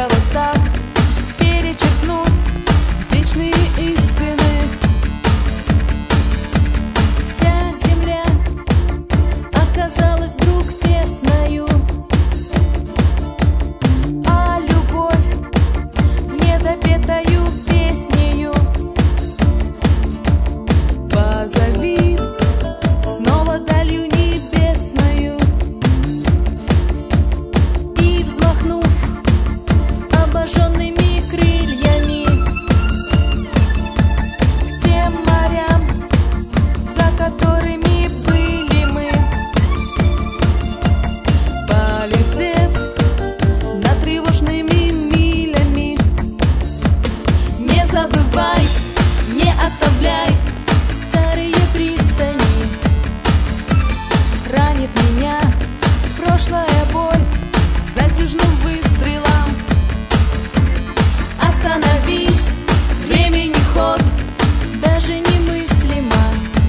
вот так перечеркнуть вечные истины. Вся земля оказалась вдруг тесною, а любовь недопетою песнею. Позови снова далью небесною, и, взмахнув обожженными крыльями, к тем морям, за которыми были мы, полетев над тревожными милями. Не забывай, не оставляй старые пристани. Ранит меня прошлая боль затяжным выстрелом. Остановись, времени ход даже немыслимо.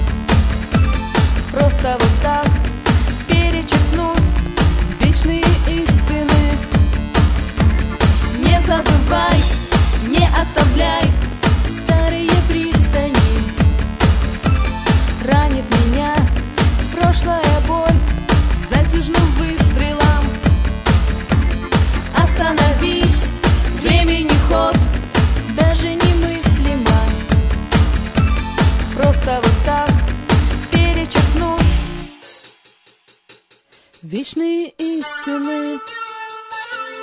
Просто вот так перечеркнуть вечные истины. Не забывай, не оставляй старые пристани. Ранит меня прошлая боль затяжным выстрелом. Остановись, времени ход даже немыслимо. Просто вот так перечеркнуть вечные истины.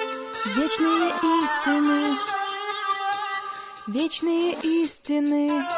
Вечные истины. Вечные истины.